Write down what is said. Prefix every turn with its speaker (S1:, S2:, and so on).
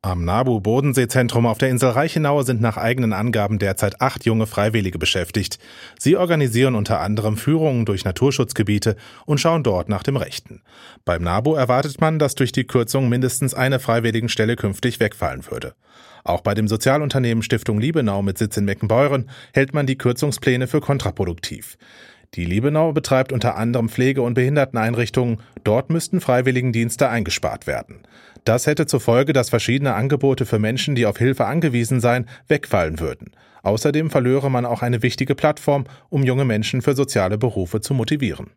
S1: Am NABU-Bodensee-Zentrum auf der Insel Reichenau sind nach eigenen Angaben derzeit 8 junge Freiwillige beschäftigt. Sie organisieren unter anderem Führungen durch Naturschutzgebiete und schauen dort nach dem Rechten. Beim NABU erwartet man, dass durch die Kürzung mindestens eine Freiwilligenstelle künftig wegfallen würde. Auch bei dem Sozialunternehmen Stiftung Liebenau mit Sitz in Meckenbeuren hält man die Kürzungspläne für kontraproduktiv. Die Liebenau betreibt unter anderem Pflege- und Behinderteneinrichtungen. Dort müssten Freiwilligendienste eingespart werden. Das hätte zur Folge, dass verschiedene Angebote für Menschen, die auf Hilfe angewiesen seien, wegfallen würden. Außerdem verlöre man auch eine wichtige Plattform, um junge Menschen für soziale Berufe zu motivieren.